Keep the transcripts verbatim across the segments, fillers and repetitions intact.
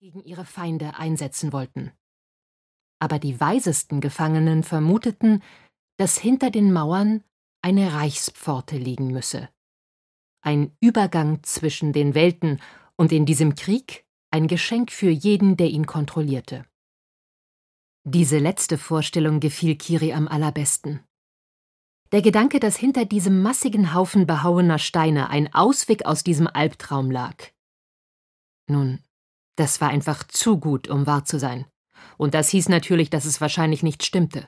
gegen ihre Feinde einsetzen wollten. Aber die weisesten Gefangenen vermuteten, dass hinter den Mauern eine Reichspforte liegen müsse. Ein Übergang zwischen den Welten und in diesem Krieg ein Geschenk für jeden, der ihn kontrollierte. Diese letzte Vorstellung gefiel Kiri am allerbesten. Der Gedanke, dass hinter diesem massigen Haufen behauener Steine ein Ausweg aus diesem Albtraum lag. Nun, das war einfach zu gut, um wahr zu sein. Und das hieß natürlich, dass es wahrscheinlich nicht stimmte.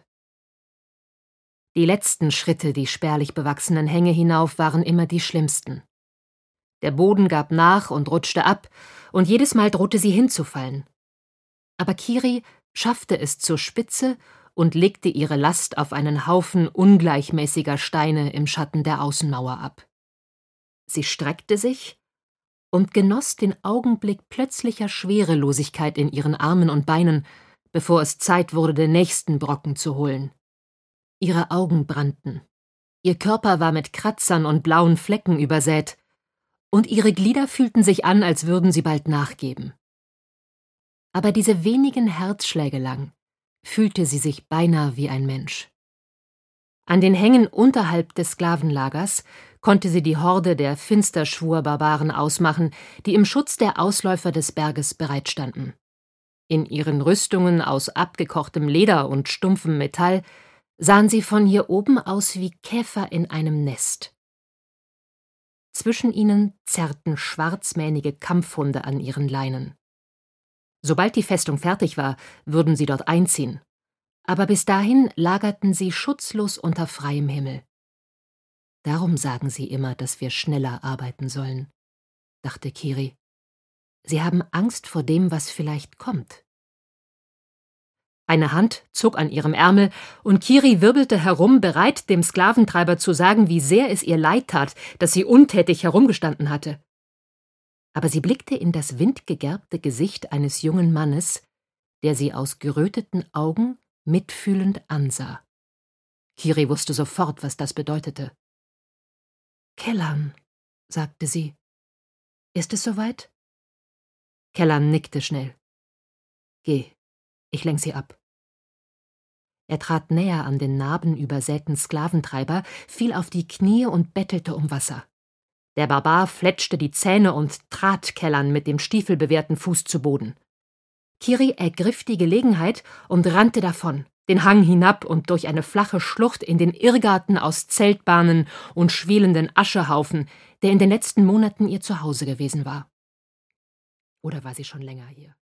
Die letzten Schritte die spärlich bewachsenen Hänge hinauf waren immer die schlimmsten. Der Boden gab nach und rutschte ab, und jedes Mal drohte sie hinzufallen. Aber Kiri schaffte es zur Spitze und legte ihre Last auf einen Haufen ungleichmäßiger Steine im Schatten der Außenmauer ab. Sie streckte sich und genoss den Augenblick plötzlicher Schwerelosigkeit in ihren Armen und Beinen, bevor es Zeit wurde, den nächsten Brocken zu holen. Ihre Augen brannten, ihr Körper war mit Kratzern und blauen Flecken übersät, und ihre Glieder fühlten sich an, als würden sie bald nachgeben. Aber diese wenigen Herzschläge lang fühlte sie sich beinahe wie ein Mensch. An den Hängen unterhalb des Sklavenlagers konnte sie die Horde der Finsterschwur-Barbaren ausmachen, die im Schutz der Ausläufer des Berges bereitstanden. In ihren Rüstungen aus abgekochtem Leder und stumpfem Metall sahen sie von hier oben aus wie Käfer in einem Nest. Zwischen ihnen zerrten schwarzmähnige Kampfhunde an ihren Leinen. Sobald die Festung fertig war, würden sie dort einziehen. Aber bis dahin lagerten sie schutzlos unter freiem Himmel. Darum sagen sie immer, dass wir schneller arbeiten sollen, dachte Kiri. Sie haben Angst vor dem, was vielleicht kommt. Eine Hand zog an ihrem Ärmel, und Kiri wirbelte herum, bereit, dem Sklaventreiber zu sagen, wie sehr es ihr leid tat, dass sie untätig herumgestanden hatte. Aber sie blickte in das windgegerbte Gesicht eines jungen Mannes, der sie aus geröteten Augen mitfühlend ansah. Kiri wusste sofort, was das bedeutete. »Kellan«, sagte sie. »Ist es soweit?« Kellan nickte schnell. »Geh, ich lenk sie ab.« Er trat näher an den narbenübersäten Sklaventreiber, fiel auf die Knie und bettelte um Wasser. Der Barbar fletschte die Zähne und trat Kellan mit dem stiefelbewehrten Fuß zu Boden. Kiri ergriff die Gelegenheit und rannte davon, den Hang hinab und durch eine flache Schlucht in den Irrgarten aus Zeltbahnen und schwelenden Aschehaufen, der in den letzten Monaten ihr Zuhause gewesen war. Oder war sie schon länger hier?